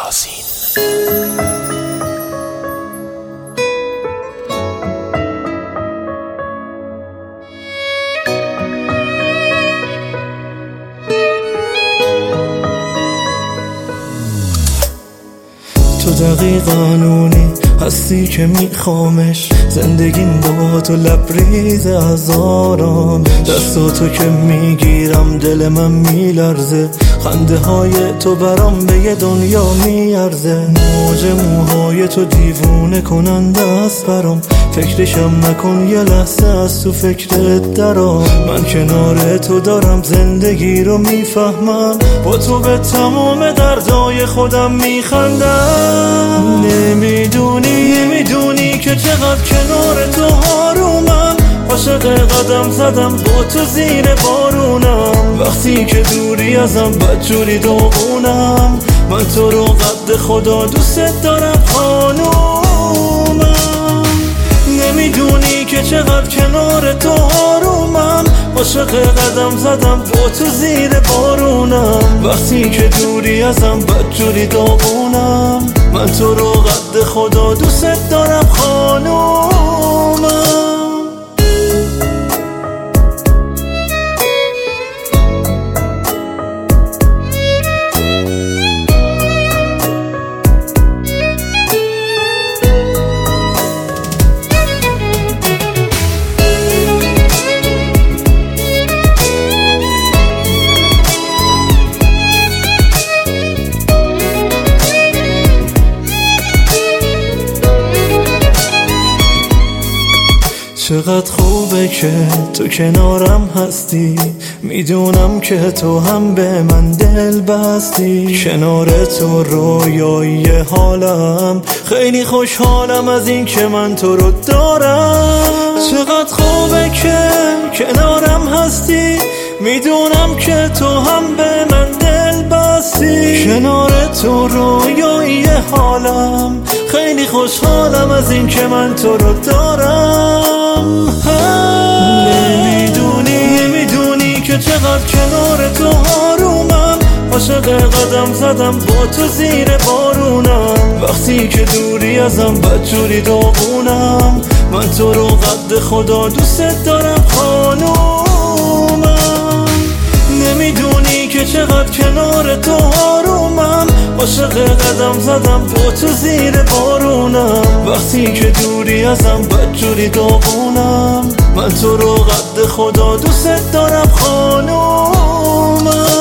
آغازین. تو دقیقانونی هستی که میخوامش، زندگیم با تو لبریز از آرام، دستاتو که میگیرم دل من میلرزه، خنده های تو برام به یه دنیا میارزه، موج موهای تو دیوونه کننده است برام، فکرشم نکن یه لحظه از تو فکرت درام، من کنار تو دارم زندگی رو میفهمم، با تو به تمام دردای خودم میخندم، نمیدونی که چقدر کنار تو آرومم، عاشق قدم زدم با تو زیر بارونم، وقتی که دوری ازم بدجوری داغونم، من تو رو قد خدا دوست دارم خانومم، نمیدونی که چقدر کنار تو آرومم، عاشق قدم زدم با تو زیر بارونم، وقتی که دوری ازم بدجوری داغونم، من تو رو قد خدا دوست دارم خانومم. چقدر خوبه که تو کنارم هستی، میدونم که تو هم به من دل بستی، کنار تو رویایی حالم، خیلی خوشحالم از این که من تو رو دارم، چقدر خوبه که کنارم هستی، میدونم که تو هم به من دل بستی، کنار تو رویایی حالم، خیلی خوشحالم از این که من تو رو دارم، نمیدونی که چقدر کنار تو آرومم، عاشق قدم زدم با تو زیر بارونم، وقتی که دوری ازم بدجوری داغونم، من تو رو قد خدا دوست دارم خانومم، نمیدونی که چقدر کنار تو آرومم، عاشق قدم زدم با تو زیر بارونم، وقتی که دوری ازم بدجوری داغونم، من تو رو قد خدا دوست دارم خانومم.